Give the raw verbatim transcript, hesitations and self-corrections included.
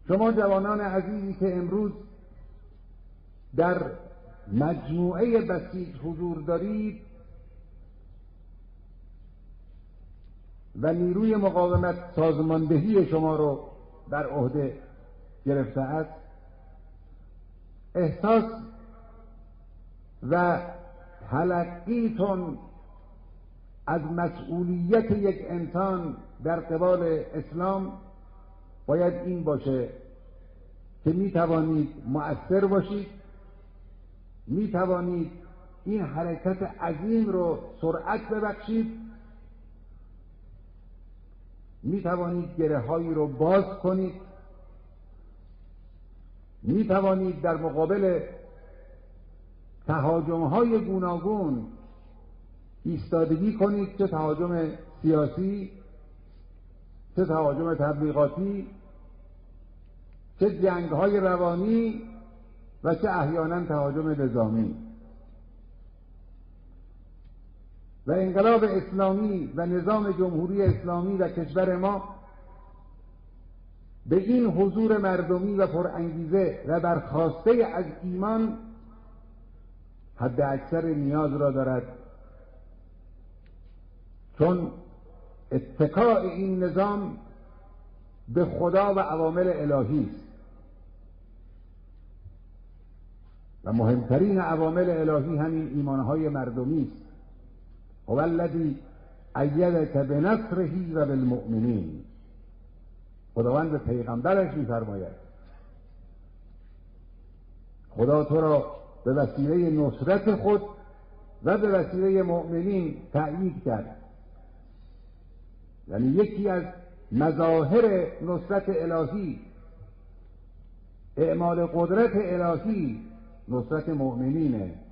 شما جوانان عزیزی که امروز در مجموعه بسیج حضور دارید و نیروی مقاومت سازماندهی شما رو در عهده گرفته است، احساس و تلقیتون از مسئولیت یک انسان در قبال اسلام باید این باشه که می توانید مؤثر باشید، می توانید این حرکت عظیم رو سرعت ببخشید، می توانید گره هایی رو باز کنید، می توانید در مقابل تهاجم های گوناگون ایستادگی کنید، چه تهاجم سیاسی، چه تهاجم تبلیغاتی، چه جنگ های روانی و چه احیانا تهاجم نظامی. و انقلاب اسلامی و نظام جمهوری اسلامی و کشور ما به این حضور مردمی و پرانگیزه و برخاسته از ایمان حد اکثر نیاز را دارد، چون اتکاء این نظام به خدا و عوامل الهی است و مهمترین عوامل الهی همین ایمانهای مردمی است. هو الذی ایدک بنصره و بالمؤمنین. خداوند به پیغمبرش می‌فرماید خدا تو را به وسیله نصرت خود و به وسیله مؤمنین تأیید کرد. یعنی یکی از مظاهر نصرت الهی، اعمال قدرت الهی، نصرت مؤمنینه.